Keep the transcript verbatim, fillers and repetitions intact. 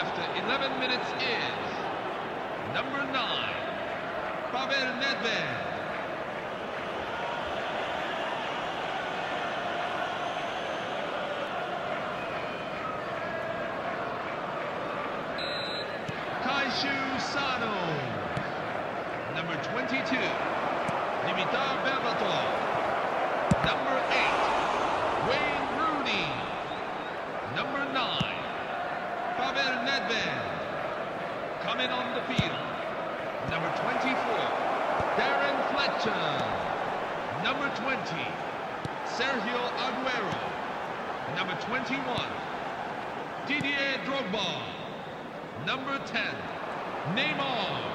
after eleven minutes is number nine, Pavel Nedved. Kaishu Sano. Number twenty-two, Dimitar Berbatov. Number eight, Wayne Rooney. Number nine, Pavel Nedved. Coming on the field, number twenty-four, Darren Fletcher. Number twenty, Sergio Aguero. Number twenty-one, Didier Drogba. Number ten, Neymar.